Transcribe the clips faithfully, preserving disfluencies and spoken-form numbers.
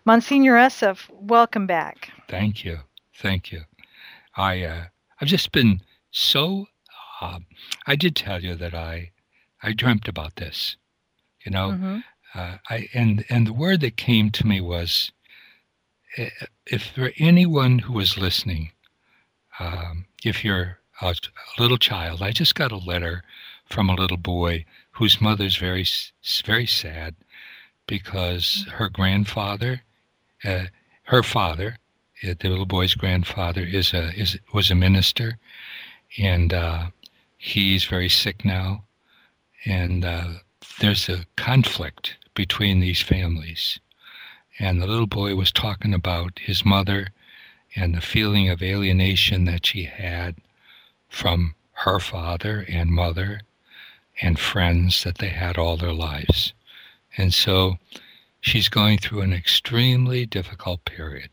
Monsignor Esseff, welcome back. Thank you. Thank you. I, uh, I've just been so, uh, I did tell you that I, I dreamt about this, you know, Mm-hmm. uh, I, and, and the word that came to me was, if there anyone who is listening, um, if you're a, a little child, I just got a letter from a little boy whose mother's very, very sad because her grandfather, uh, her father, uh, the little boy's grandfather, is a is was a minister, and uh, he's very sick now, and uh, there's a conflict between these families. And the little boy was talking about his mother and the feeling of alienation that she had from her father and mother and friends that they had all their lives. And so she's going through an extremely difficult period.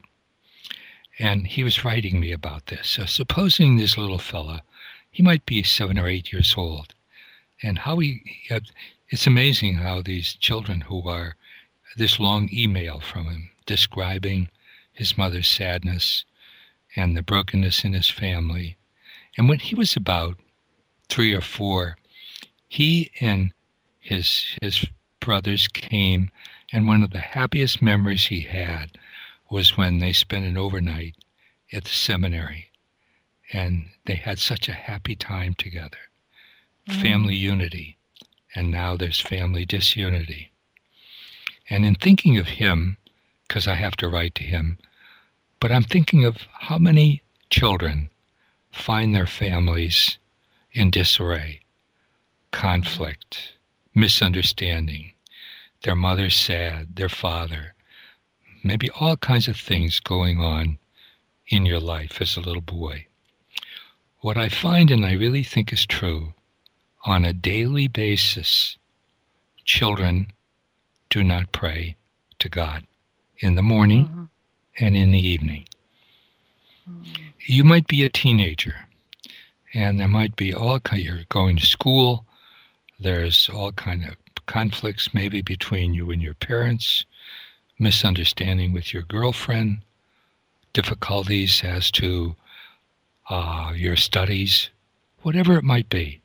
And he was writing me about this. So supposing this little fella, he might be seven or eight years old, and how he, it's amazing how these children who are, this long email from him describing his mother's sadness and the brokenness in his family. And when he was about three or four, he and his his brothers came, and one of the happiest memories he had was when they spent an overnight at the seminary, and they had such a happy time together. Mm. Family unity, and now there's family disunity. And in thinking of him, because I have to write to him, but I'm thinking of how many children find their families in disarray, conflict, misunderstanding, their mother's sad, their father, maybe all kinds of things going on in your life as a little boy. What I find, and I really think is true, on a daily basis, children do not pray to God in the morning mm-hmm. and in the evening. Mm-hmm. You might be a teenager, and there might be all kind. You're going to school. There's all kind of conflicts, maybe between you and your parents, misunderstanding with your girlfriend, difficulties as to uh, your studies, whatever it might be,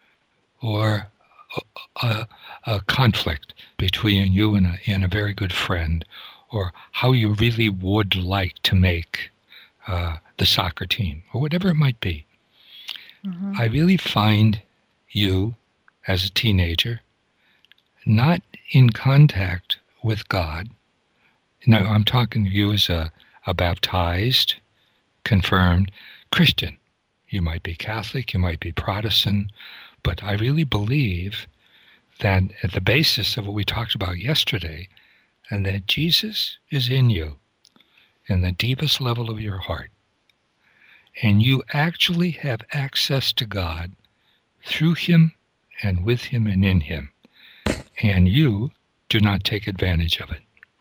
or a, a, a conflict between you and a, and a very good friend, or how you really would like to make uh, the soccer team, or whatever it might be. Mm-hmm. I really find you, as a teenager, not in contact with God. Now, I'm talking to you as a, a baptized, confirmed Christian. You might be Catholic, you might be Protestant, but I really believe that at the basis of what we talked about yesterday, and that Jesus is in you, in the deepest level of your heart, and you actually have access to God through him and with him and in him, and you do not take advantage of it.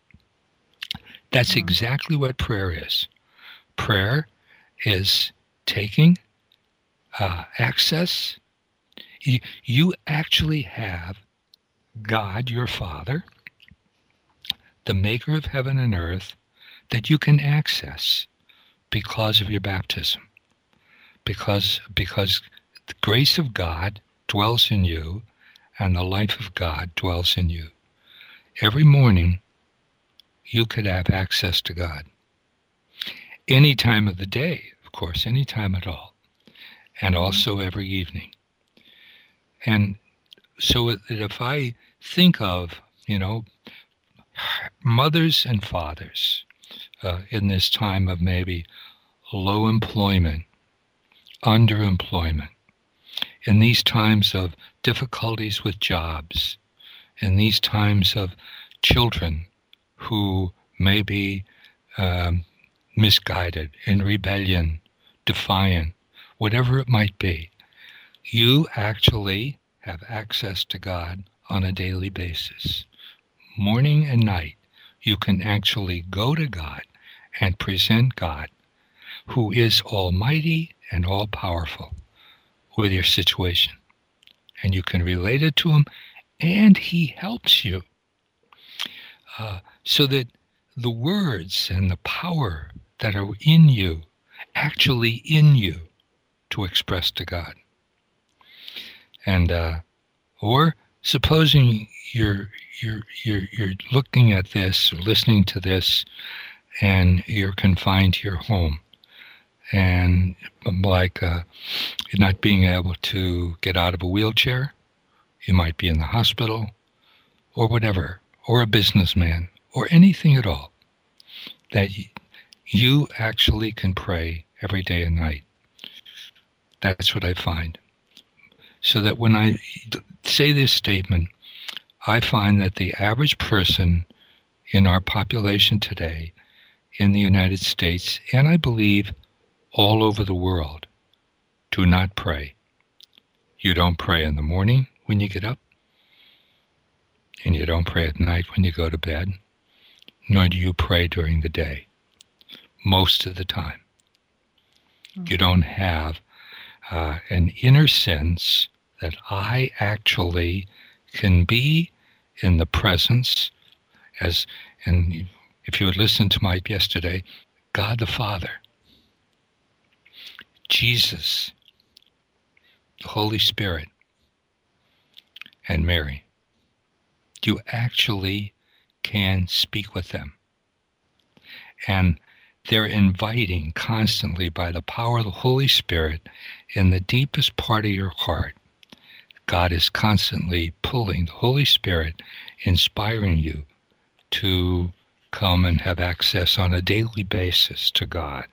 That's mm-hmm. exactly what prayer is. Prayer is taking uh, access. You, you actually have God, your Father, the maker of heaven and earth, that you can access because of your baptism. Because, because the grace of God dwells in you, and the life of God dwells in you. Every morning, you could have access to God. Any time of the day, of course, any time at all. And also every evening. And so if I think of, you know, mothers and fathers uh, in this time of maybe low employment, underemployment, in these times of difficulties with jobs, in these times of children who may be um, misguided, in rebellion, defiant, whatever it might be, you actually have access to God on a daily basis. Morning and night, you can actually go to God and present God, who is almighty and all-powerful, with your situation. And you can relate it to him, and he helps you. Uh, so that the words and the power that are in you, actually in you, to express to God. And uh, or supposing you're you're you're you're looking at this or listening to this, and you're confined to your home, and like uh, not being able to get out of a wheelchair, you might be in the hospital, or whatever, or a businessman, or anything at all, that you actually can pray every day and night. That's what I find. So that when I say this statement, I find that the average person in our population today in the United States, and I believe all over the world, do not pray. You don't pray in the morning when you get up, and you don't pray at night when you go to bed, nor do you pray during the day, most of the time. Mm-hmm. You don't have uh, an inner sense that I actually can be in the presence, as, and if you had listened to Mike yesterday, God the Father, Jesus, the Holy Spirit, and Mary. You actually can speak with them. And they're inviting constantly by the power of the Holy Spirit in the deepest part of your heart. God is constantly pulling, the Holy Spirit inspiring you to come and have access on a daily basis to God.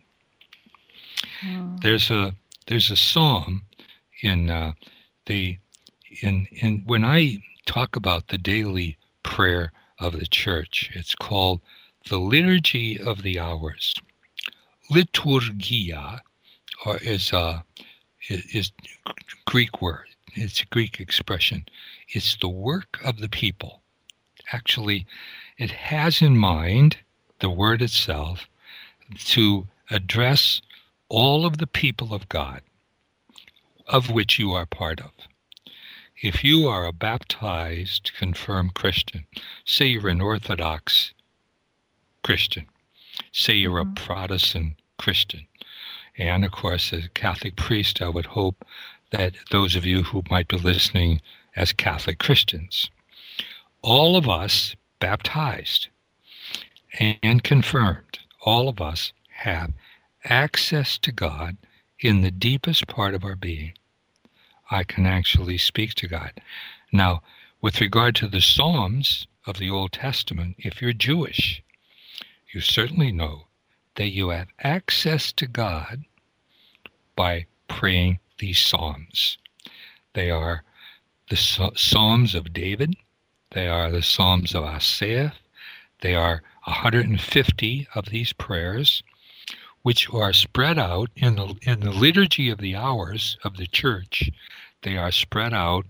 Mm. There's a there's a psalm in uh, the in in when I talk about the daily prayer of the church, it's called the Liturgy of the Hours. Liturgia, or is a is Greek word. It's a Greek expression. It's the work of the people. Actually, it has in mind, the word itself, to address all of the people of God, of which you are part of. If you are a baptized, confirmed Christian, say you're an Orthodox Christian, say you're mm-hmm. a Protestant Christian, and of course, as a Catholic priest, I would hope that those of you who might be listening as Catholic Christians, all of us baptized and confirmed, all of us have access to God in the deepest part of our being. I can actually speak to God. Now, with regard to the Psalms of the Old Testament, if you're Jewish, you certainly know that you have access to God by praying these Psalms. They are the Psalms of David. They are the Psalms of Asaph. They are one hundred fifty of these prayers, which are spread out in the in the liturgy of the hours of the church. They are spread out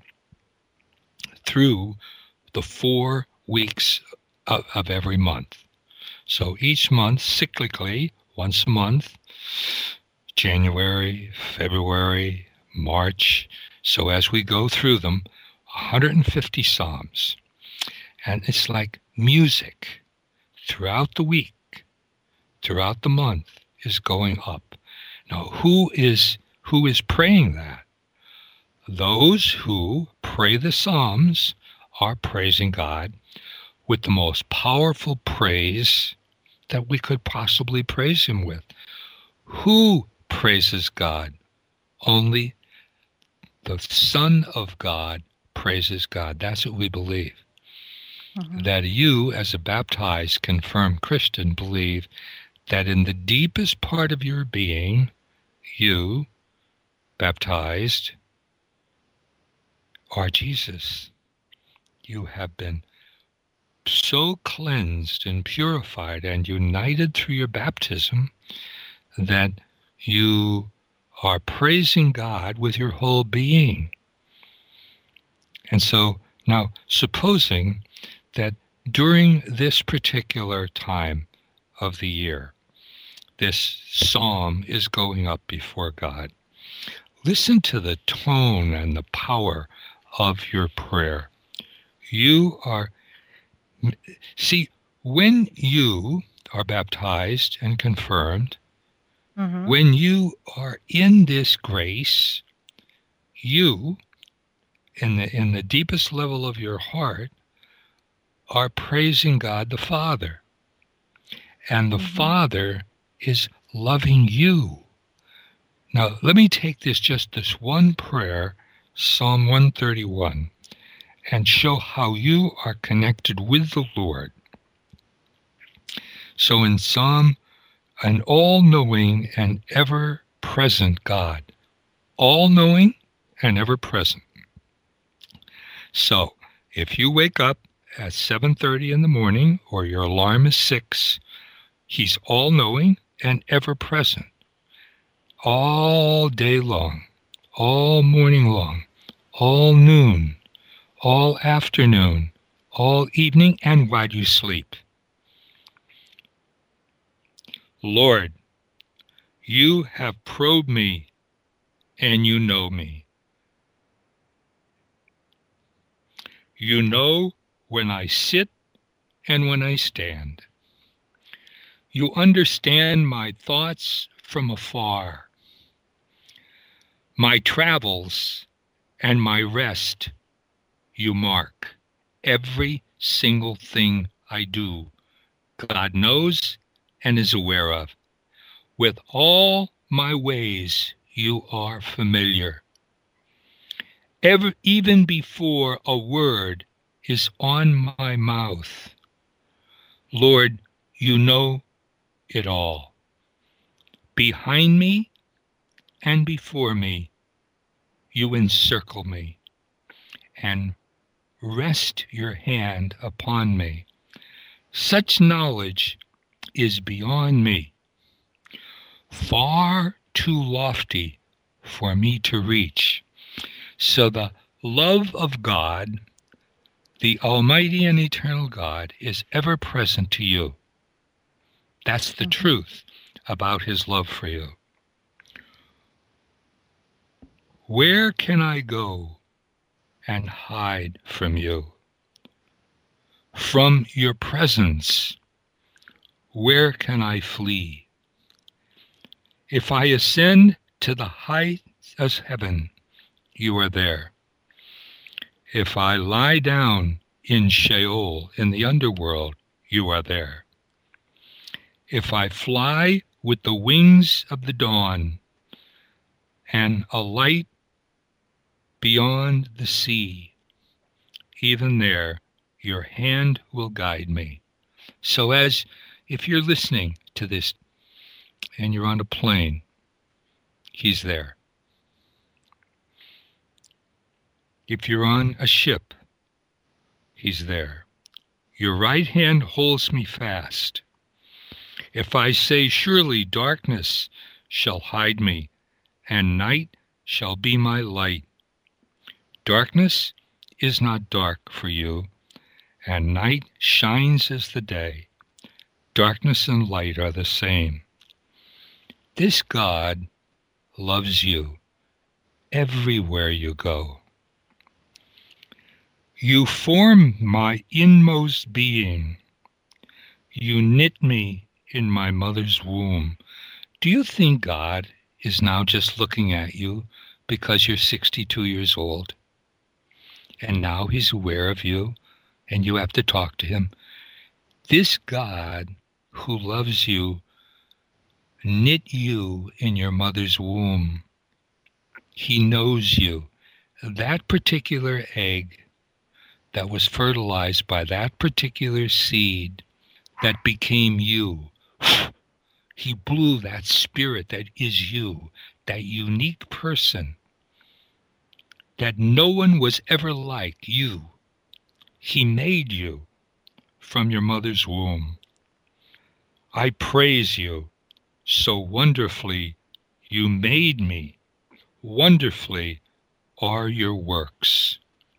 through the four weeks of, of every month. So each month, cyclically, once a month, January, February, March. So as we go through them, one hundred fifty Psalms. And it's like music throughout the week, throughout the month, is going up. Now, who is who is praying that? Those who pray the Psalms are praising God with the most powerful praise that we could possibly praise him with. Who praises God? Only the Son of God praises God. That's what we believe. Mm-hmm. That you, as a baptized, confirmed Christian, believe that in the deepest part of your being, you, baptized, are Jesus. You have been so cleansed and purified and united through your baptism that you are praising God with your whole being. And so now, supposing that during this particular time of the year, this psalm is going up before God, listen to the tone and the power of your prayer. You are, see, When you are baptized and confirmed, Mm-hmm. when you are in this grace, you, in the in the deepest level of your heart, are praising God the Father. And the Mm-hmm. Father is loving you. Now, let me take this just this one prayer, Psalm one thirty-one, and show how you are connected with the Lord. So in Psalm, an all-knowing and ever-present God. All-knowing and ever-present. So, if you wake up at seven thirty in the morning, or your alarm is six, He's all-knowing and ever-present. All day long, all morning long, all noon, all afternoon, all evening, and while you sleep. Lord, you have probed me, and you know me. You know when I sit and when I stand. You understand my thoughts from afar. My travels and my rest you mark. Every single thing I do, God knows and is aware of. With all my ways you are familiar. Ever, even before a word is on my mouth, Lord, you know it all. Behind me and before me, you encircle me and rest your hand upon me. Such knowledge is beyond me, far too lofty for me to reach. So the love of God, the Almighty and Eternal God, is ever present to you. That's the Mm-hmm. truth about His love for you. Where can I go and hide from you? From your presence, where can I flee? If I ascend to the heights of heaven, you are there. If I lie down in Sheol, in the underworld, you are there. If I fly with the wings of the dawn and alight beyond the sea, even there your hand will guide me. So as if you're listening to this and you're on a plane, He's there. If you're on a ship, He's there. Your right hand holds me fast. If I say, surely darkness shall hide me, and night shall be my light. Darkness is not dark for you, and night shines as the day. Darkness and light are the same. This God loves you everywhere you go. You form my inmost being. You knit me in my mother's womb. Do you think God is now just looking at you because you're sixty-two years old? And now He's aware of you and you have to talk to Him. This God who loves you knit you in your mother's womb. He knows you. That particular egg that was fertilized by that particular seed that became you, He blew that spirit that is you, that unique person, that no one was ever like you. He made you from your mother's womb. I praise you. So wonderfully you made me. Wonderfully are your works.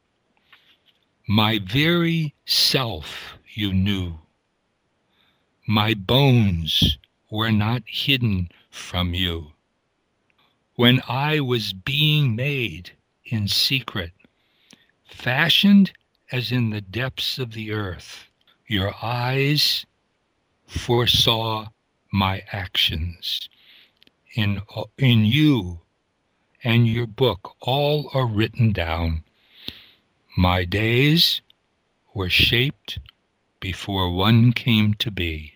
My very self you knew. My bones were not hidden from you. When I was being made in secret, fashioned as in the depths of the earth, Your eyes foresaw my actions. In, in you and your book all are written down. My days were shaped before one came to be.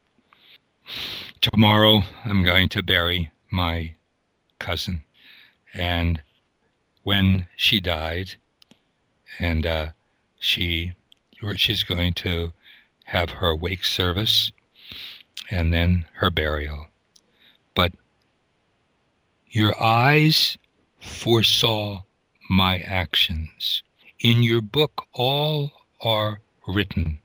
Tomorrow I'm going to bury my cousin. And when she died, and uh, she she's going to have her wake service and then her burial. But your eyes foresaw my actions. In your book all are written.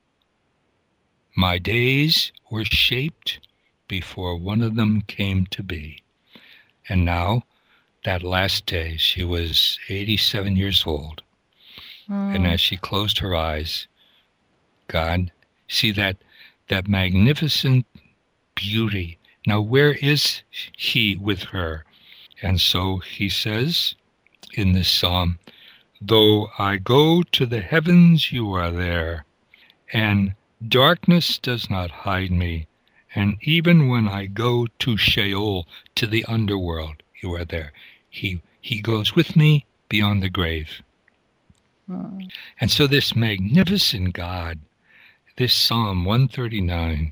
My days were shaped before one of them came to be. And now, that last day, she was eighty-seven years old. Mm. And as she closed her eyes, God, see that that magnificent beauty. Now, where is he with her? And so he says in this psalm, though I go to the heavens, you are there, and darkness does not hide me. And even when I go to Sheol, to the underworld, you are there. He he goes with me beyond the grave. Hmm. And so this magnificent God, this Psalm one thirty-nine,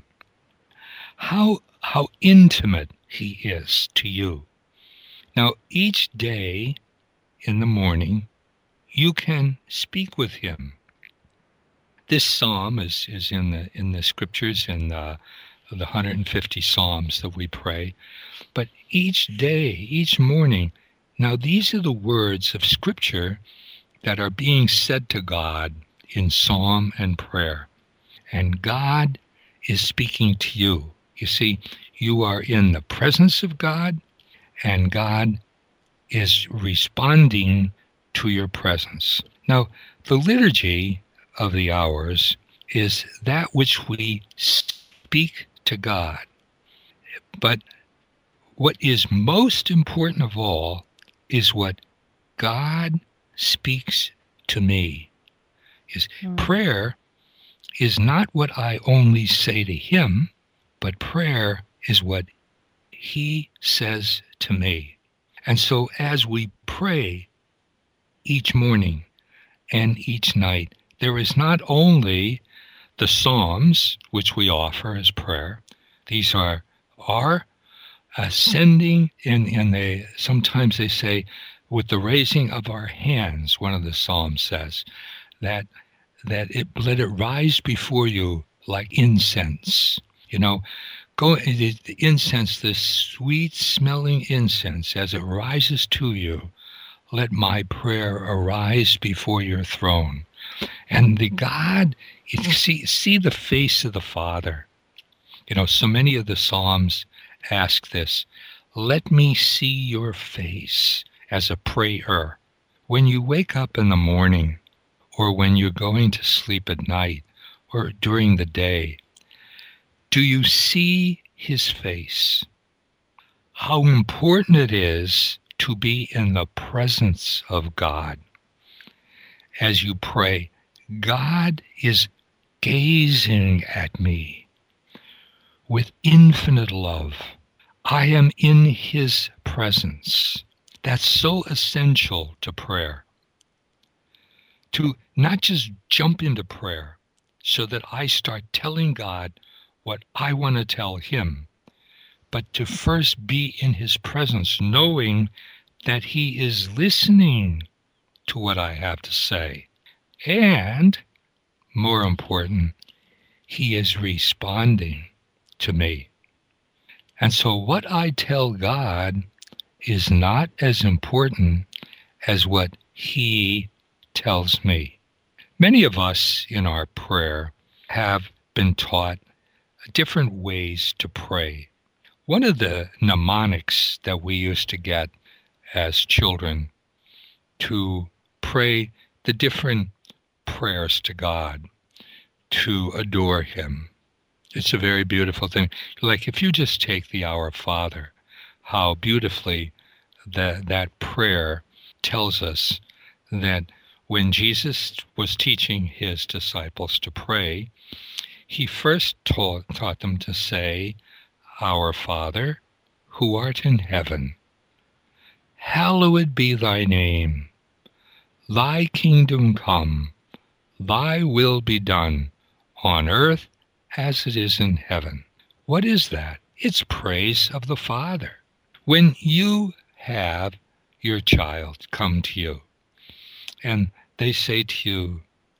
how how intimate he is to you. Now, each day in the morning, you can speak with him. This psalm is, is in the in the scriptures, in the, the one hundred fifty psalms that we pray. But each day, each morning, now these are the words of scripture that are being said to God in psalm and prayer. And God is speaking to you. You see, you are in the presence of God, and God is responding to your presence. Now, the liturgy of the hours is that which we speak to God. But what is most important of all is what God speaks to me. Is mm. Prayer is not what I only say to him, but prayer is what he says to me. And so as we pray each morning and each night, there is not only the Psalms, which we offer as prayer. These are our ascending, and, and they sometimes they say, with the raising of our hands, one of the Psalms says, that that it let it rise before you like incense. You know, go the incense, this sweet smelling incense, as it rises to you, let my prayer arise before your throne. And the God, see, see the face of the Father. You know, so many of the Psalms ask this, let me see your face as a prayer. When you wake up in the morning, or when you're going to sleep at night, or during the day, do you see his face? How important it is to be in the presence of God. As you pray, God is gazing at me with infinite love. I am in his presence. That's so essential to prayer. To not just jump into prayer so that I start telling God what I want to tell him, but to first be in his presence, knowing that he is listening to what I have to say. And, more important, he is responding to me. And so what I tell God is not as important as what he tells me. Many of us in our prayer have been taught different ways to pray. One of the mnemonics that we used to get as children to pray the different prayers to God, to adore him. It's a very beautiful thing. Like if you just take the Our Father, how beautifully that that prayer tells us that when Jesus was teaching his disciples to pray, he first taught, taught them to say, Our Father, who art in heaven, hallowed be thy name. Thy kingdom come, thy will be done, on earth as it is in heaven. What is that? It's praise of the Father. When you have your child come to you, and they say to you,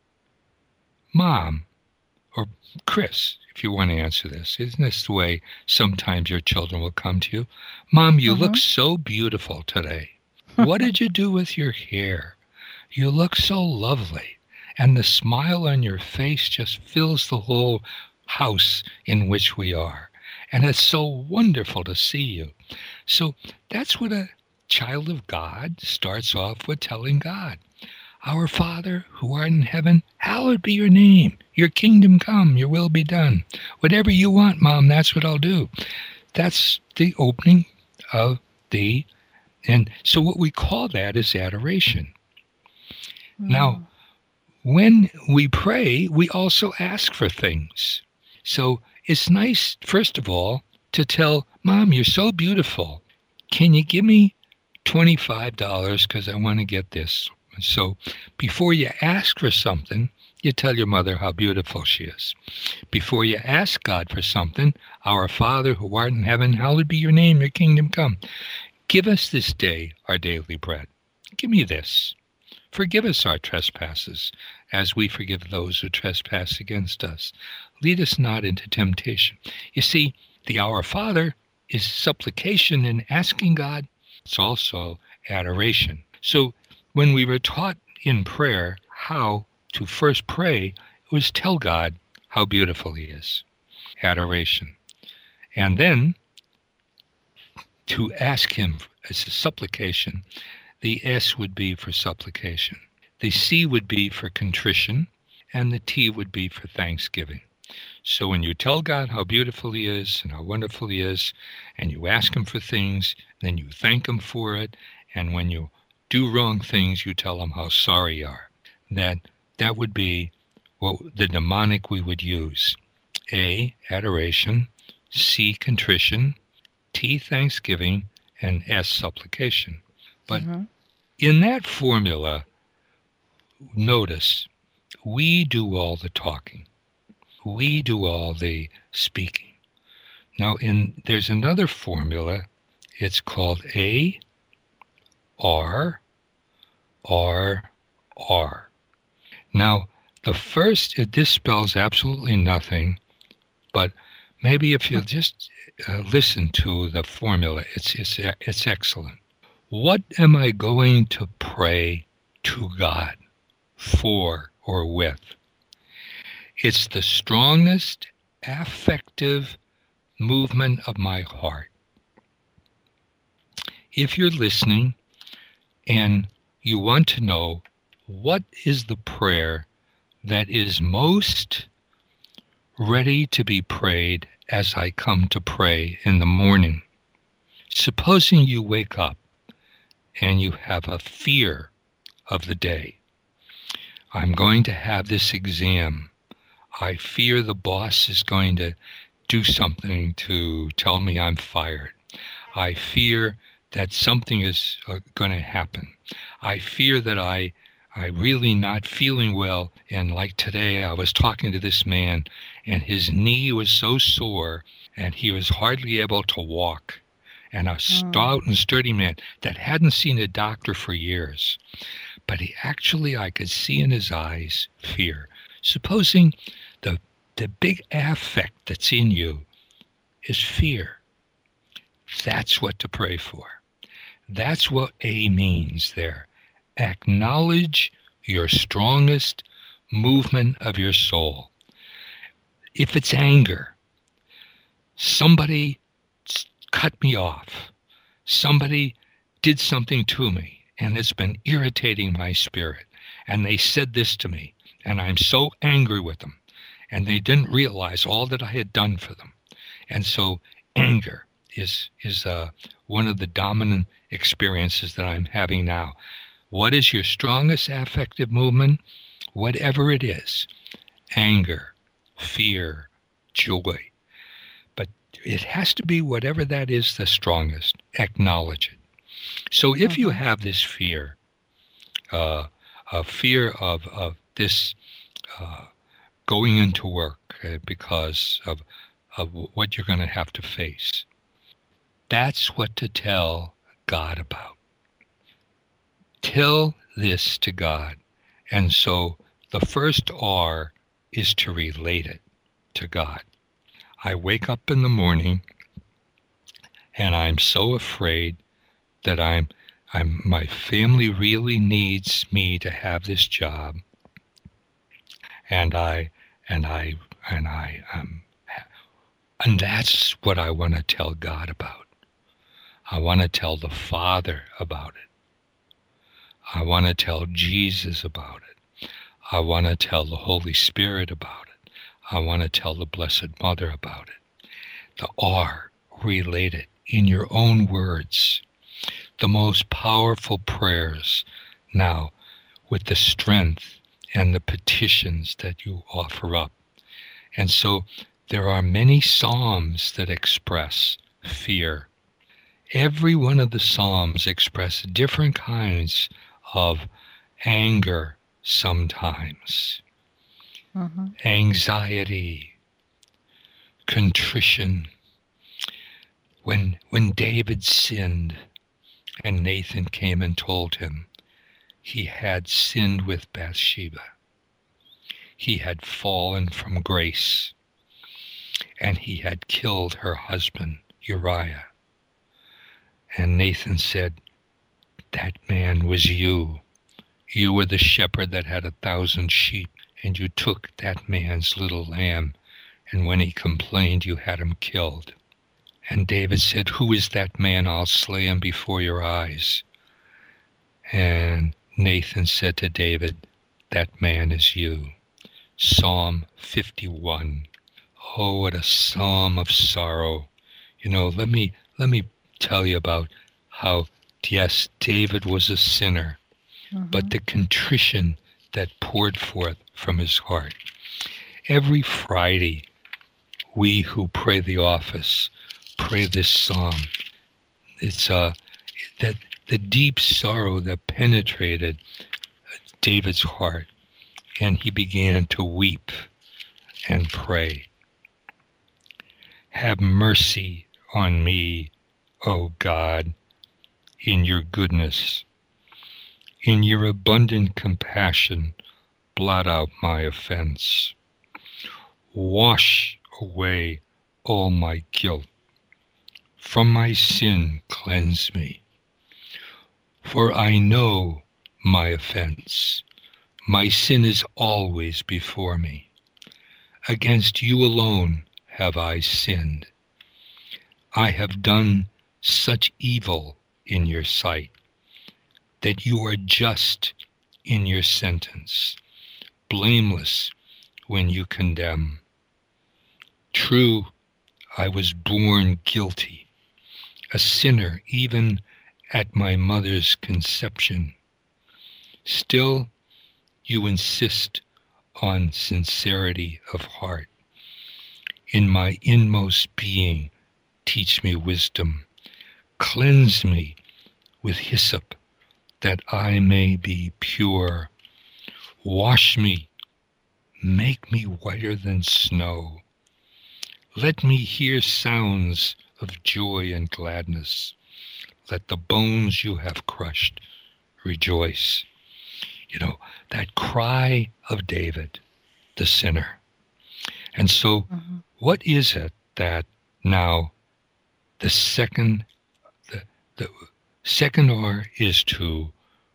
Mom, or Chris, if you want to answer this, isn't this the way sometimes your children will come to you? Mom, you mm-hmm. look so beautiful today. What did you do with your hair? You look so lovely. And the smile on your face just fills the whole house in which we are. And it's so wonderful to see you. So that's what a child of God starts off with telling God. Our Father, who art in heaven, hallowed be your name. Your kingdom come, your will be done. Whatever you want, Mom, that's what I'll do. That's the opening of the, and so what we call that is adoration. Mm. Now, when we pray, we also ask for things. So it's nice, first of all, to tell, Mom, you're so beautiful. Can you give me twenty-five dollars because I want to get this? So before you ask for something, you tell your mother how beautiful she is. Before you ask God for something, Our Father who art in heaven, hallowed be your name, your kingdom come. Give us this day our daily bread. Give me this. Forgive us our trespasses, as we forgive those who trespass against us. Lead us not into temptation. You see, the Our Father is supplication and asking God. It's also adoration. So when we were taught in prayer how to first pray, it was tell God how beautiful he is. Adoration. And then to ask him as a supplication, the S would be for supplication. The C would be for contrition, and the T would be for thanksgiving. So when you tell God how beautiful he is and how wonderful he is, and you ask him for things, then you thank him for it, and when you do wrong things, you tell him how sorry you are. That that would be what the mnemonic we would use. A, adoration, C, contrition, T, thanksgiving, and S, supplication. But mm-hmm. in that formula, notice, we do all the talking. We do all the speaking. Now, in there's another formula. It's called A, R, R, R. Now, the first, this spells absolutely nothing, but maybe if you just uh, listen to the formula, it's, it's, it's excellent. What am I going to pray to God for or with? It's the strongest affective movement of my heart. If you're listening and you want to know what is the prayer that is most ready to be prayed as I come to pray in the morning, supposing you wake up and you have a fear of the day. I'm going to have this exam. I fear the boss is going to do something to tell me I'm fired. I fear that something is uh, going to happen. I fear that I, I really not feeling well. And like today, I was talking to this man, and his knee was so sore, and he was hardly able to walk. And a stout and sturdy man that hadn't seen a doctor for years. But he actually, I could see in his eyes, fear. Supposing the the big affect that's in you is fear. That's what to pray for. That's what A means there. Acknowledge your strongest movement of your soul. If it's anger, somebody cut me off. Somebody did something to me, and it's been irritating my spirit. And they said this to me, and I'm so angry with them. And they didn't realize all that I had done for them. And so anger is is uh, one of the dominant experiences that I'm having now. What is your strongest affective movement? Whatever it is, anger, fear, joy. But it has to be whatever that is the strongest. Acknowledge it. So if mm-hmm. you have this fear, uh, a fear of, of this uh, going into work uh, because of, of what you're going to have to face, that's what to tell God about. Tell this to God. And so the first R is to relate it to God. I wake up in the morning and I'm so afraid that I'm, I'm, my family really needs me to have this job. And I, and I, and I, um, and that's what I want to tell God about. I want to tell the Father about it. I want to tell Jesus about it. I want to tell the Holy Spirit about it. I want to tell the Blessed Mother about it. The R, relate it in your own words. The most powerful prayers now with the strength and the petitions that you offer up. And so there are many psalms that express fear. Every one of the psalms express different kinds of anger sometimes, mm-hmm. anxiety, contrition. When, when David sinned and Nathan came and told him he had sinned with Bathsheba, he had fallen from grace, and he had killed her husband, Uriah. And Nathan said, that man was you. You were the shepherd that had a thousand sheep, and you took that man's little lamb, and when he complained, you had him killed. And David said, who is that man? I'll slay him before your eyes. And Nathan said to David, that man is you. Psalm fifty-one. Oh, what a psalm of sorrow. You know, let me let me tell you about how, yes, David was a sinner, mm-hmm. but the contrition that poured forth from his heart. Every Friday, we who pray the office pray this psalm. It's uh, that the deep sorrow that penetrated David's heart, and he began to weep and pray. Have mercy on me, O God, in your goodness. In your abundant compassion, blot out my offense. Wash away all my guilt. From my sin cleanse me. For I know my offense. My sin is always before me. Against you alone have I sinned. I have done such evil in your sight, that you are just in your sentence, blameless when you condemn. True, I was born guilty, a sinner even at my mother's conception. Still, you insist on sincerity of heart. In my inmost being, teach me wisdom. Cleanse me with hyssop, that I may be pure. Wash me, make me whiter than snow. Let me hear sounds of joy and gladness. Let the bones you have crushed rejoice. You know, that cry of David, the sinner. And so, mm-hmm. what is it that now the second the, the second R is to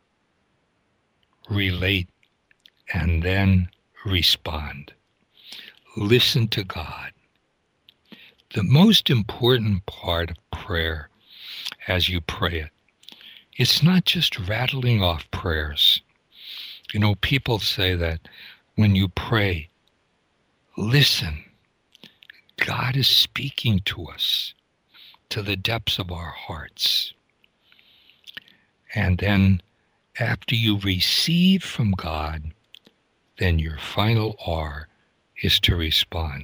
relate and then respond. Listen to God. The most important part of prayer, as you pray it, it's not just rattling off prayers. You know, people say that when you pray, listen. God is speaking to us, to the depths of our hearts. And then after you receive from God, then your final R is to respond.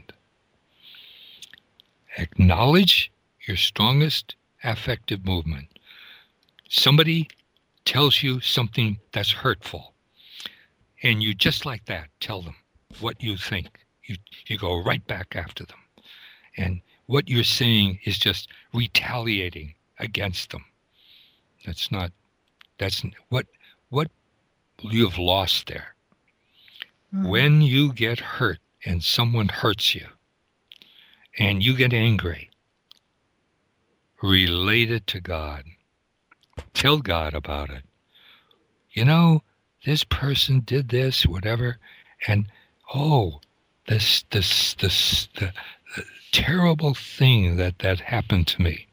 Acknowledge your strongest affective movement. Somebody tells you something that's hurtful, and you just like that tell them what you think. You, you go right back after them. And what you're saying is just retaliating against them. That's not, that's what, what you've lost there. Mm-hmm. When you get hurt and someone hurts you and you get angry, relate it to God. Tell God about it. You know, this person did this, whatever, and oh, this, this, this, the, the terrible thing that, that happened to me.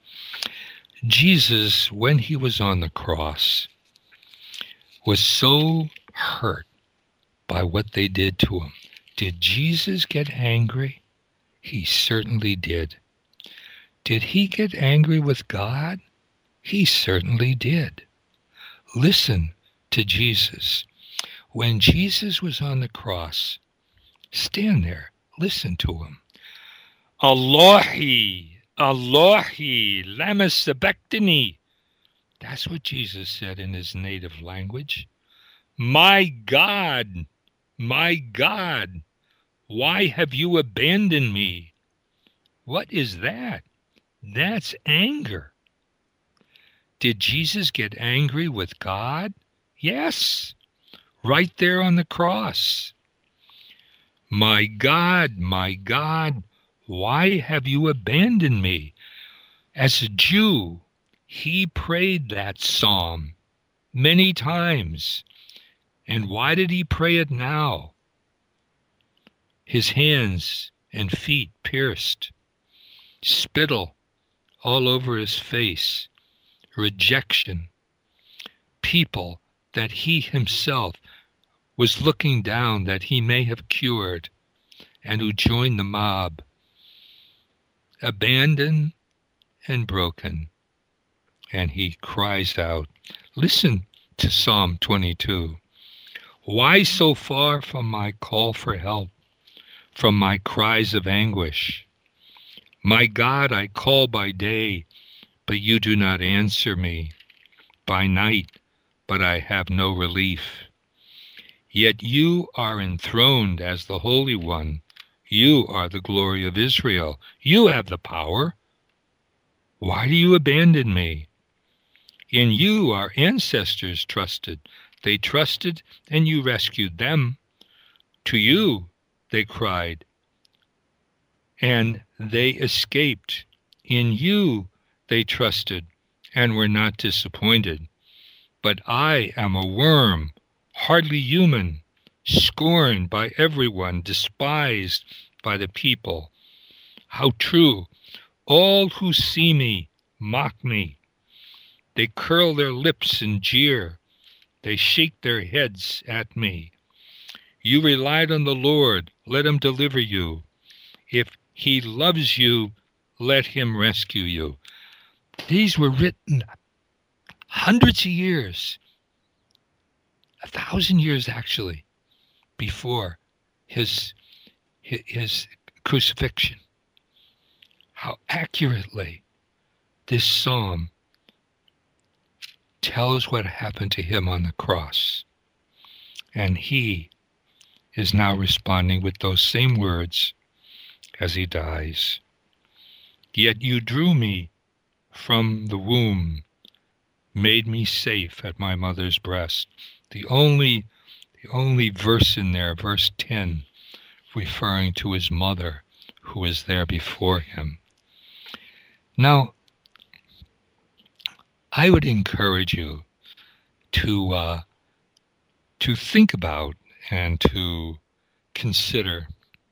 Jesus, when he was on the cross, was so hurt by what they did to him. Did Jesus get angry? He certainly did. Did he get angry with God? He certainly did. Listen to Jesus. When Jesus was on the cross, stand there, listen to him. Allahi, Allahi, lama sabachthani. That's what Jesus said in his native language. My God, my God, why have you abandoned me? What is that? That's anger. Did Jesus get angry with God? Yes, right there on the cross. My God, my God, why have you abandoned me? As a Jew, he prayed that psalm many times. And why did he pray it now? His hands and feet pierced, spittle all over his face, rejection, people that he himself was looking down that he may have cured and who joined the mob, abandoned and broken. And he cries out, listen to Psalm twenty-two. Why so far from my call for help, from my cries of anguish? My God, I call by day, but you do not answer me. By night, but I have no relief. Yet you are enthroned as the Holy One. You are the glory of Israel. You have the power. Why do you abandon me? In you our ancestors trusted. They trusted, and you rescued them. To you they cried, and they escaped. In you they trusted, and were not disappointed. But I am a worm, hardly human, scorned by everyone, despised by the people. How true! All who see me mock me. They curl their lips and jeer. They shake their heads at me. You relied on the Lord. Let him deliver you. If he loves you, let him rescue you. These were written hundreds of years, a thousand years actually, before his, his crucifixion. How accurately this psalm tells what happened to him on the cross. And he is now responding with those same words as he dies. Yet you drew me from the womb, made me safe at my mother's breast. The only, the only verse in there, verse ten, referring to his mother who was there before him. Now, I would encourage you to uh, to think about and to consider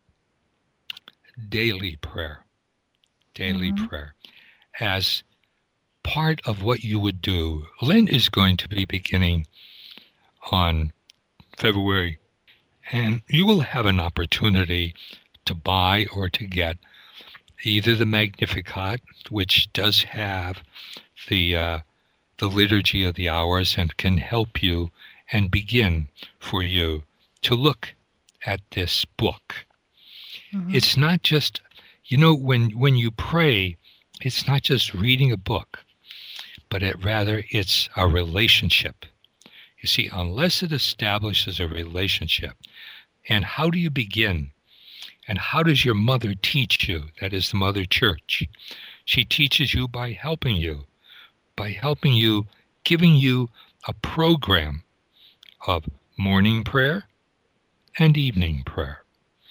daily prayer, daily mm-hmm. prayer, as part of what you would do. Lent is going to be beginning on February, and you will have an opportunity to buy or to get either the Magnificat, which does have the uh, the Liturgy of the Hours and can help you and begin for you to look at this book. Mm-hmm. It's not just, you know, when, when you pray, it's not just reading a book, but it rather it's a relationship. You see, unless it establishes a relationship, and how do you begin? And how does your mother teach you? That is the Mother Church. She teaches you by helping you, by helping you, giving you a program of morning prayer and evening prayer.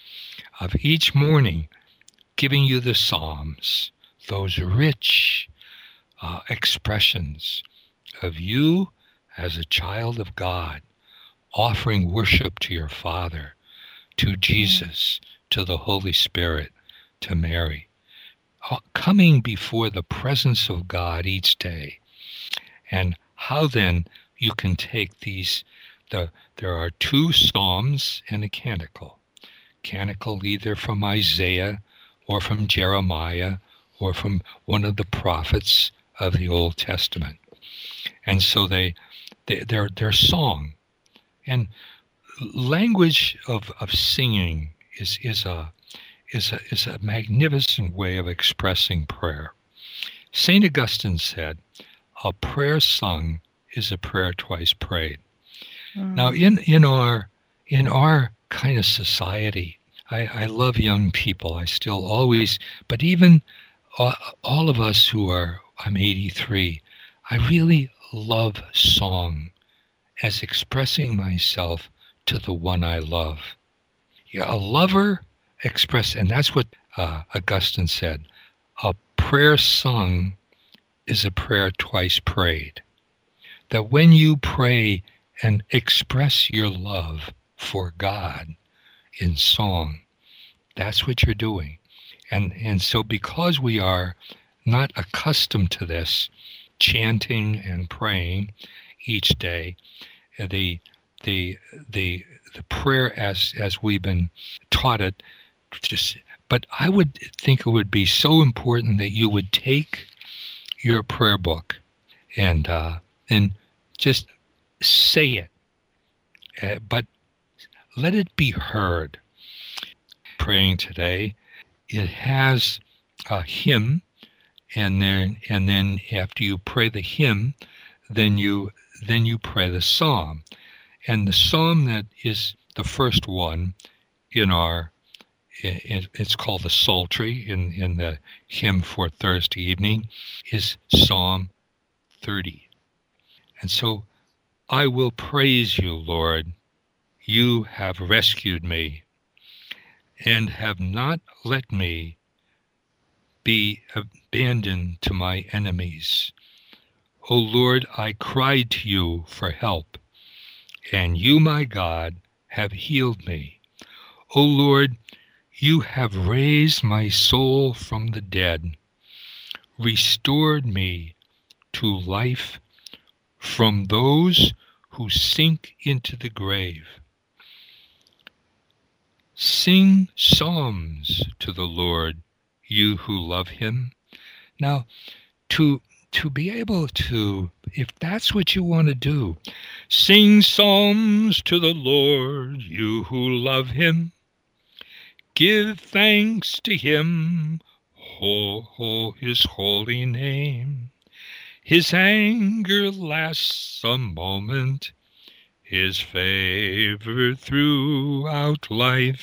Of each morning, giving you the Psalms, those rich uh, expressions of you as a child of God, offering worship to your Father, to Jesus, to the Holy Spirit, to Mary, uh, coming before the presence of God each day. And how then you can take these, the, there are two Psalms and a canticle. Canticle either from Isaiah or from Jeremiah or from one of the prophets of the Old Testament. And so they, they they're, they're song. And language of, of singing is, is, a, is, a, is a magnificent way of expressing prayer. Saint Augustine said, a prayer sung is a prayer twice prayed. Mm. Now, in, in our in our kind of society, I, I love young people. I still always, but even uh, all of us who are, I'm eighty-three, I really love song as expressing myself to the one I love. Yeah, a lover express, and that's what uh, Augustine said, a prayer sung is a prayer twice prayed. That when you pray and express your love for God in song, that's what you're doing. And and so because we are not accustomed to this, chanting and praying each day, the the the the prayer as as we've been taught it, just but I would think it would be so important that you would take your prayer book and uh, and just say it, uh, but let it be heard. Praying today, it has a hymn, and then and then after you pray the hymn, then you then you pray the psalm, and the psalm that is the first one in our it, it's called the Psaltery in in the hymn for Thursday evening is Psalm thirty, and so I will praise you, Lord. You have rescued me, and have not let me be abandoned to my enemies. O Lord, I cried to you for help, and you, my God, have healed me. O Lord, you have raised my soul from the dead, restored me to life from those who sink into the grave. Sing psalms to the Lord, you who love him. Now, to to be able to, if that's what you want to do, sing psalms to the Lord, you who love him. Give thanks to him, ho, ho, his holy name. His anger lasts a moment, his favor throughout life.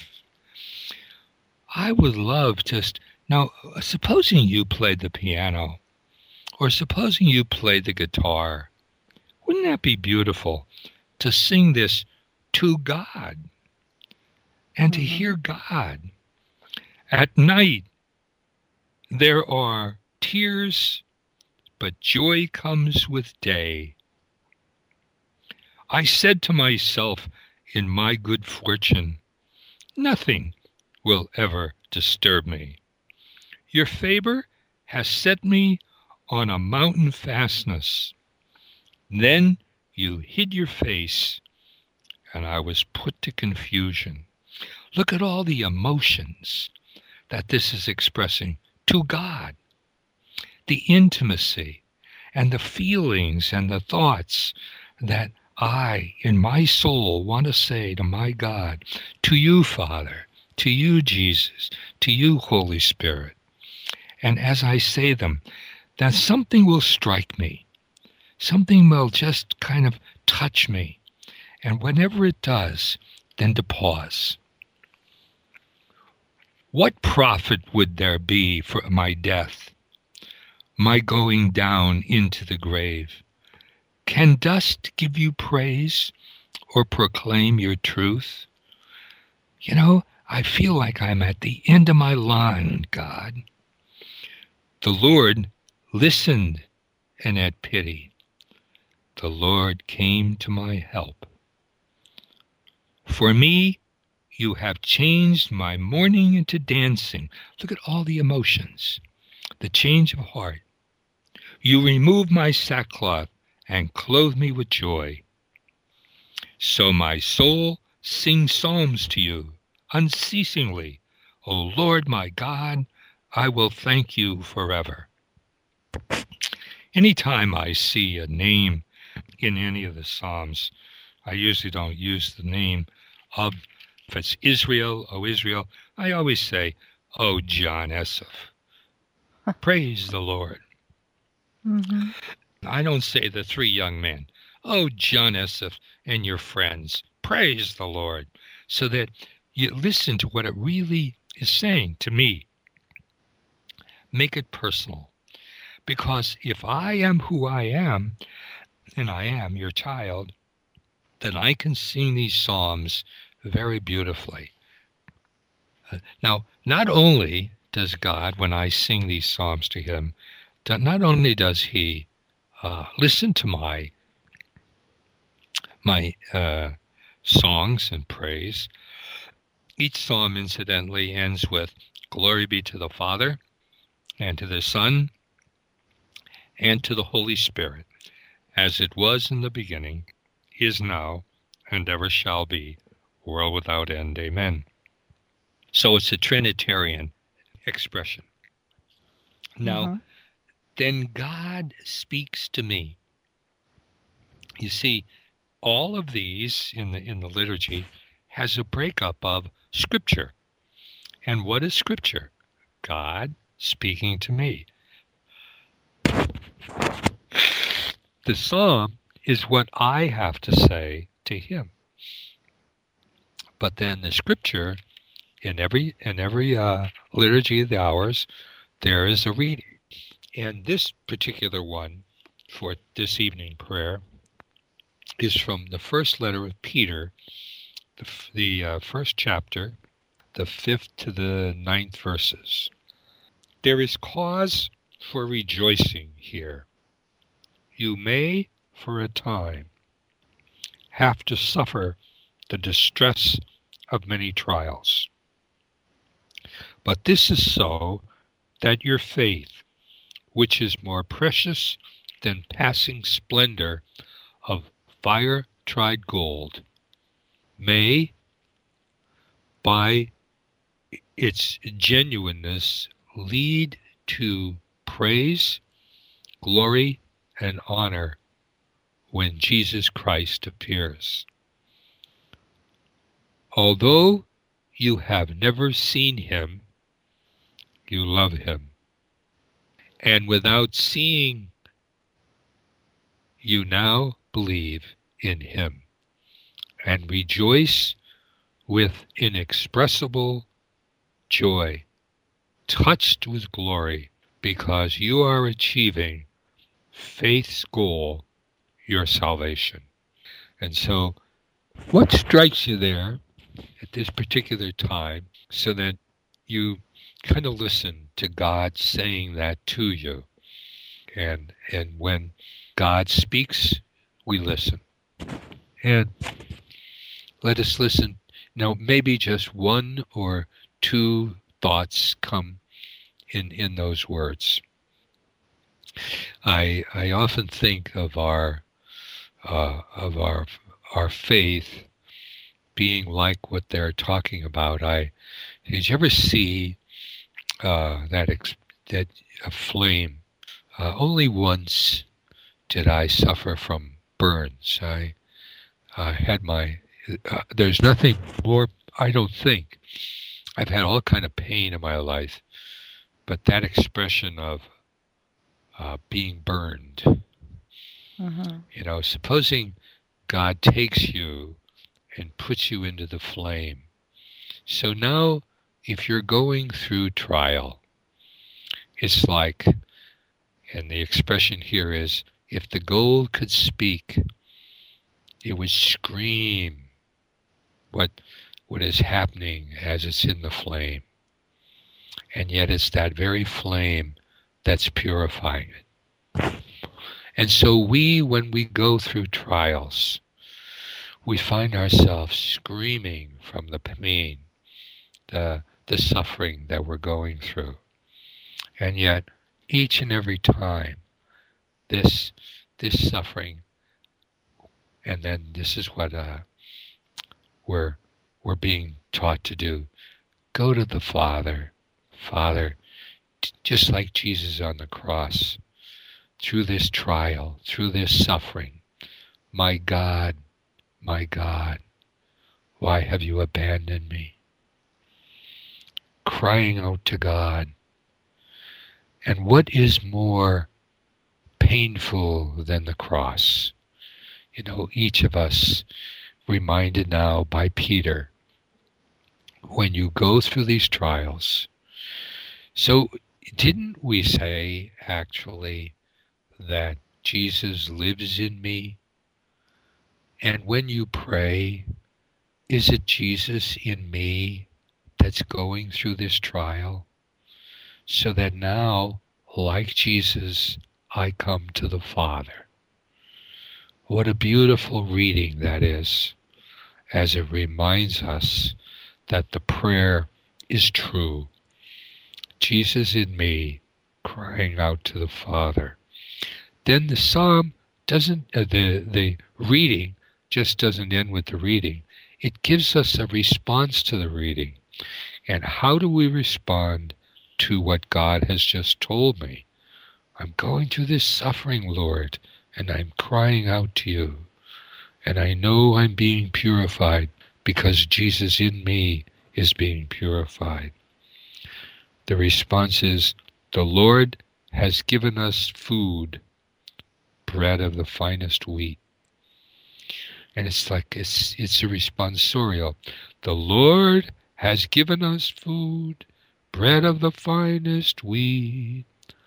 I would love just, now, supposing you played the piano, or supposing you played the guitar, wouldn't that be beautiful to sing this to God and mm-hmm. to hear God? At night, there are tears, but joy comes with day. I said to myself in my good fortune, nothing will ever disturb me. Your favor has set me on a mountain fastness. Then you hid your face, and I was put to confusion. Look at all the emotions that this is expressing to God, the intimacy. and the feelings and the thoughts that I, in my soul, want to say to my God, to you, Father, to you, Jesus, to you, Holy Spirit. And as I say them, that something will strike me. Something will just kind of touch me. And whenever it does, then to pause. What profit would there be for my death, my going down into the grave? Can dust give you praise or proclaim your truth? You know, I feel like I'm at the end of my line, God. The Lord listened and had pity. The Lord came to my help. For me, you have changed my mourning into dancing. Look at all the emotions, the change of heart. You remove my sackcloth and clothe me with joy. So my soul sings psalms to you unceasingly. O Lord my God, I will thank you forever. Anytime I see a name in any of the Psalms, I usually don't use the name of, if it's Israel, oh Israel, I always say, oh John Esseff. Praise the Lord. Mm-hmm. I don't say the three young men, oh John Esseff and your friends. Praise the Lord. So that you listen to what it really is saying to me. Make it personal. Because if I am who I am, and I am your child, then I can sing these psalms very beautifully. Uh, now, not only does God, when I sing these psalms to him, not only does he uh, listen to my my uh, songs and praise, each psalm incidentally ends with, glory be to the Father, and to the Son, and to the Holy Spirit, as it was in the beginning, is now, and ever shall be, world without end. Amen. So it's a Trinitarian expression. Now, Mm-hmm. then God speaks to me. You see, all of these in the in the liturgy has a breakup of Scripture. And what is Scripture? God speaking to me. The psalm is what I have to say to him. But then the Scripture, in every in every uh, liturgy of the hours, there is a reading. And this particular one for this evening prayer is from the first letter of Peter, the, the uh, first chapter, the fifth to the ninth verses. There is cause for rejoicing here. You may, for a time, have to suffer the distress of many trials. But this is so that your faith, which is more precious than passing splendor of fire-tried gold, may, by its genuineness, lead to praise, glory, and honor when Jesus Christ appears. Although you have never seen him, you love him. And without seeing, you now believe in him and rejoice with inexpressible joy, touched with glory, because you are achieving faith's goal, your salvation. And so what strikes you there at this particular time, so that you kind of listen to God saying that to you? And and when God speaks, we listen. And let us listen. Now, maybe just one or two thoughts come in, in those words. I I often think of our uh, of our our faith being like what they're talking about. I did you ever see uh, that ex- that a flame? Uh, only once did I suffer from burns. I uh, had my, uh, there's nothing more, I don't think. I've had all kind of pain in my life, but that expression of uh, being burned, Mm-hmm. you know, supposing God takes you and puts you into the flame. So now, if you're going through trial, it's like, and the expression here is, if the gold could speak, it would scream what what is happening as it's in the flame. And yet it's that very flame that's purifying it. And so we, when we go through trials, we find ourselves screaming from the pain, the, the suffering that we're going through. And yet, each and every time, this this suffering, and then this is what uh, we're we're being taught to do. Go to the Father. Father, t- just like Jesus on the cross, through this trial, through this suffering, my God, my God, why have you abandoned me? Crying out to God. And what is more painful than the cross? You know, each of us reminded now by Peter, when you go through these trials. So didn't we say, actually, that Jesus lives in me? And when you pray, is it Jesus in me that's going through this trial? So that now, like Jesus, I come to the Father. What a beautiful reading that is, as it reminds us that the prayer is true. Jesus in me, crying out to the Father. Then the psalm doesn't, uh, the, the reading just doesn't end with the reading. It gives us a response to the reading. And how do we respond to what God has just told me? I'm going through this suffering, Lord, and I'm crying out to you. And I know I'm being purified because Jesus in me is being purified. The response is, the Lord has given us food, bread of the finest wheat. And it's like, it's, it's a responsorial. The Lord has given us food, bread of the finest wheat,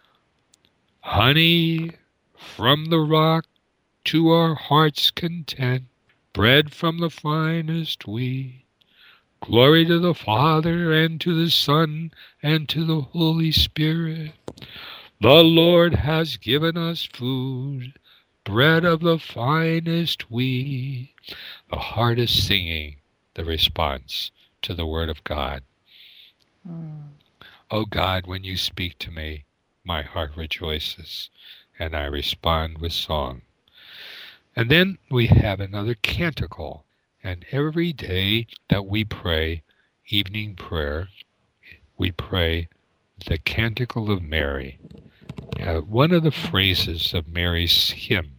honey from the rock to our heart's content, bread from the finest wheat. Glory to the Father, and to the Son, and to the Holy Spirit. The Lord has given us food, bread of the finest wheat. The heart is singing the response to the Word of God. Mm. Oh God, when you speak to me, my heart rejoices, and I respond with song. And then we have another canticle. And every day that we pray evening prayer, we pray the Canticle of Mary, uh, one of the phrases of Mary's hymn.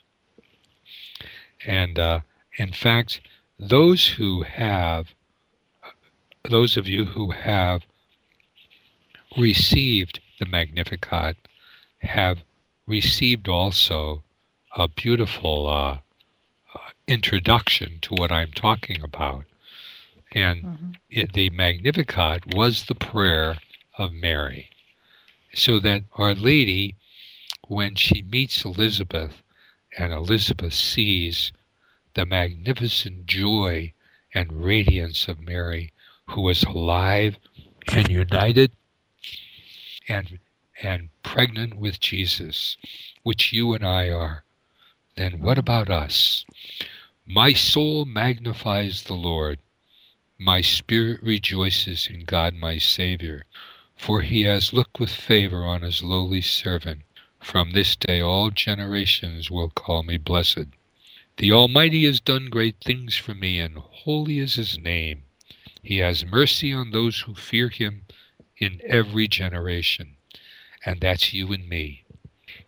And uh, in fact, those who have, those of you who have received the Magnificat have received also a beautiful uh, introduction to what I'm talking about. And mm-hmm. it, the Magnificat was the prayer of Mary. So that Our Lady, when she meets Elizabeth, and Elizabeth sees the magnificent joy and radiance of Mary, who is alive and united and, and pregnant with Jesus, which you and I are, then what about us? My soul magnifies the Lord. My spirit rejoices in God my Savior, for he has looked with favor on his lowly servant. From this day all generations will call me blessed. The Almighty has done great things for me, and holy is his name. He has mercy on those who fear him in every generation. And that's you and me.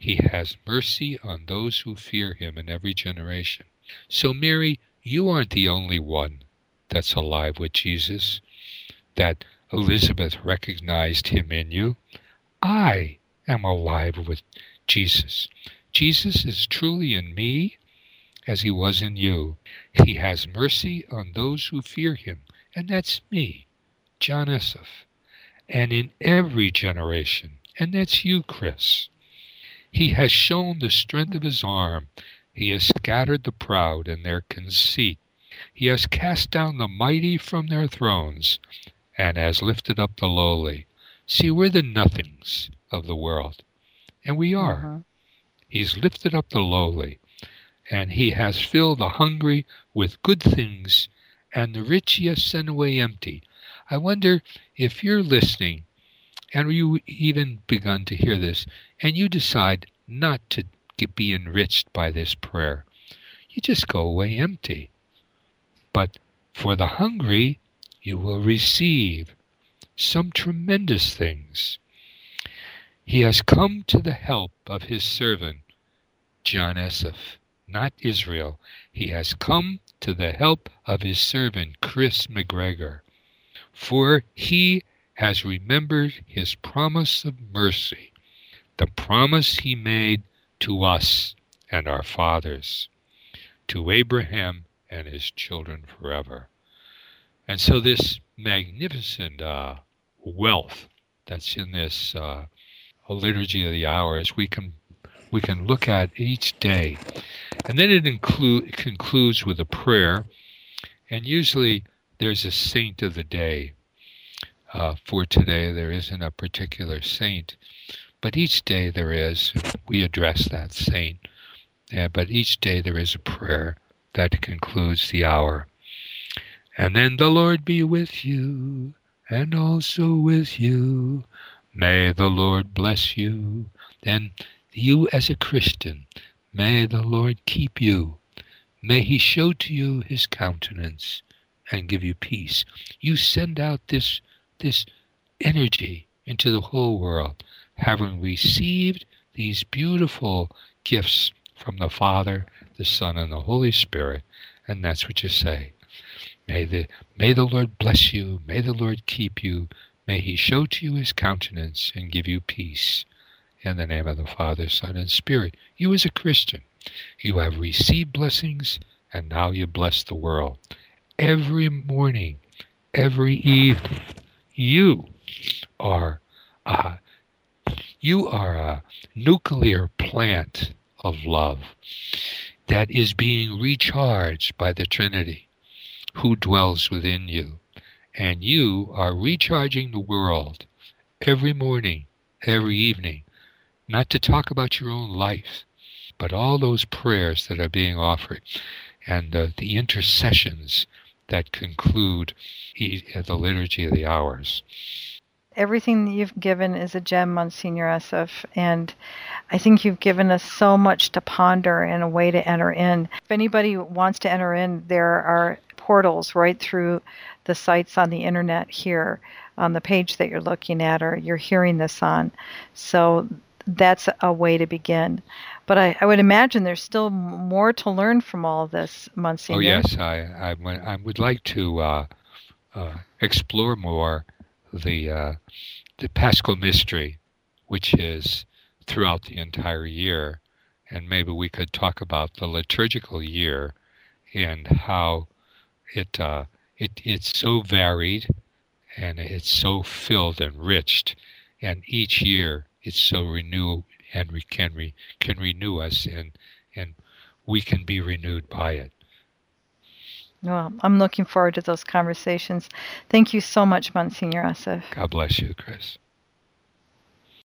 He has mercy on those who fear him in every generation. So, Mary, you aren't the only one that's alive with Jesus, that Elizabeth recognized him in you. I am alive with Jesus. Jesus is truly in me as he was in you. He has mercy on those who fear him, and that's me, John Esseff, and in every generation, and that's you, Chris. He has shown the strength of his arm. He has scattered the proud in their conceit. He has cast down the mighty from their thrones, and has lifted up the lowly. See, we're the nothings of the world, and we are. Uh-huh. He's lifted up the lowly, and he has filled the hungry with good things, and the rich he has sent away empty. I wonder if you're listening, and you even begun to hear this, and you decide not to get, be enriched by this prayer. You just go away empty. But for the hungry, you will receive some tremendous things. He has come to the help of his servant, John Esseff, not Israel. He has come to the help of his servant, Chris McGregor. For he has remembered his promise of mercy, the promise he made to us and our fathers, to Abraham and his children forever. And so this magnificent uh, wealth that's in this uh, liturgy of the hours, we can we can look at each day. And then it, include, it concludes with a prayer, and usually there's a saint of the day. Uh, for today, there isn't a particular saint, but each day there is. We address that saint. Yeah, but each day there is a prayer that concludes the hour. And then the Lord be with you, and also with you. May the Lord bless you. Then you as a Christian, may the Lord keep you. May he show to you his countenance and give you peace. You send out this, this energy into the whole world, having received these beautiful gifts from the Father, the Son, and the Holy Spirit. And that's what you say. May the, may the Lord bless you. May the Lord keep you. May he show to you his countenance and give you peace. In the name of the Father, Son, and Spirit. You as a Christian, you have received blessings, and now you bless the world. Every morning, every evening, you are, uh, you are a nuclear plant of love that is being recharged by the Trinity, who dwells within you. And you are recharging the world every morning, every evening, not to talk about your own life, but all those prayers that are being offered and uh, the intercessions that conclude the liturgy of the hours. Everything that you've given is a gem, Monsignor Esseff, and I think you've given us so much to ponder and a way to enter in. If anybody wants to enter in, there are portals right through the sites on the internet here on the page that you're looking at or you're hearing this on. So that's a way to begin. But I, I would imagine there's still more to learn from all of this, Monsignor. Oh, yes. I, I, I would like to uh, uh, explore more the uh, the Paschal Mystery, which is throughout the entire year. And maybe we could talk about the liturgical year and how it uh, it it's so varied and it's so filled and enriched, and each year it's so renew and we can re, can renew us, and and we can be renewed by it. Well, I'm looking forward to those conversations. Thank you so much, Monsignor Esseff. God bless you, Chris.